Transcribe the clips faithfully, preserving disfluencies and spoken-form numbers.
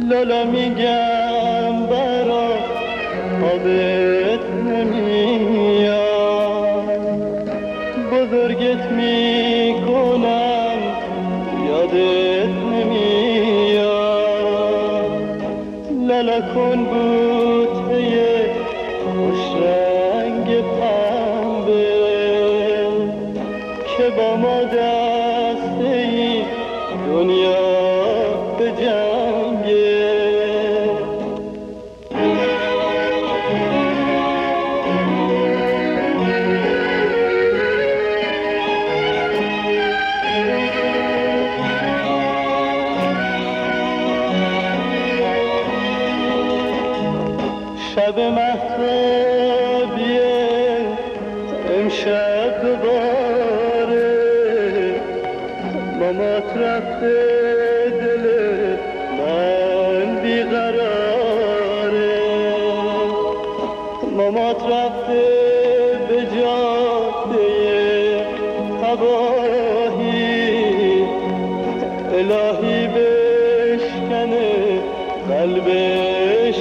لالا میگم برا خوابت نمیاد، بزرگت میکنم یادت نمیاد. لالا کن بوته خوش رنگ پنبه که با ما دسته ای دنیا به جنگه. شب مهتابیه امشب دوباره مامات رفته دل من بیقراره. مامات رفته به جاده تباهی، الهی بشکنه قلبش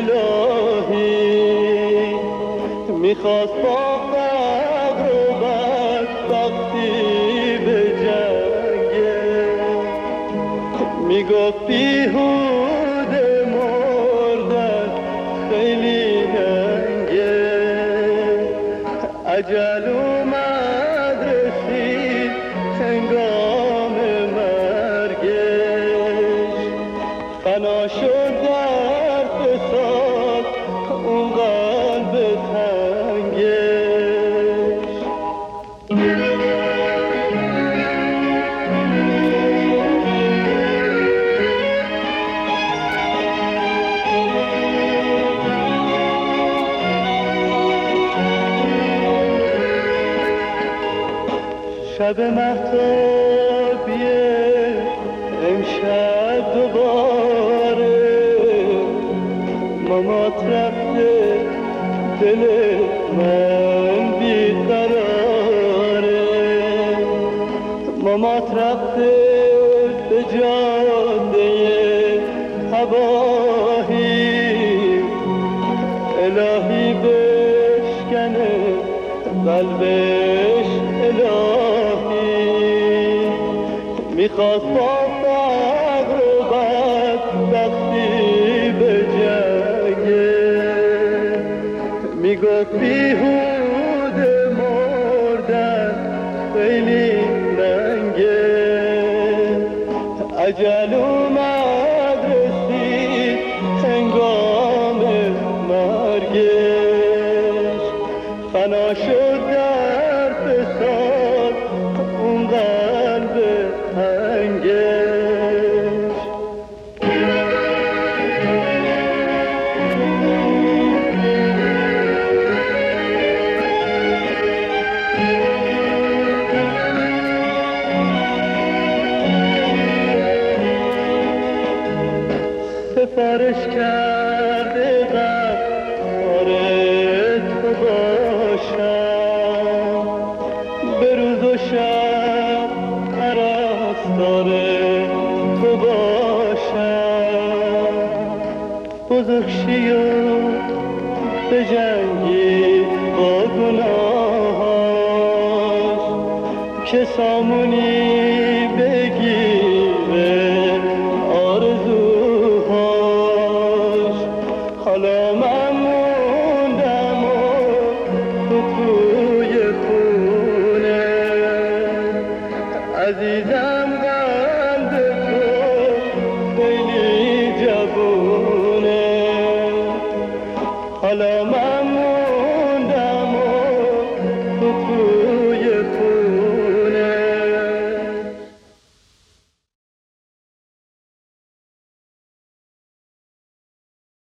الهی. میخواست با فقر و بدبختی به جنگه، میگفت بیهوده مردن خیلی ننگه. اجل اومد رسید هنگام مرگش، فنا شد در فساد اون قلب تنگش. شب مهتابیه امشب دوباره مامات رفته دل من بیقراره. مامات رفته به جاده تباهی، الهی بشکنه قلبش الهی. میخواست با فقر و بدبختی به جنگه، میگفت بیهوده مردن خیلی ننگه. اجل اومد رسید هنگام مرگش، فنا شد در فساد اون قلب تنگش. سفارش کرده غفار تو باشم، به روز و شب پرستار تو باشم. بزرگ شی و به جنگی با گناهاش که سامونی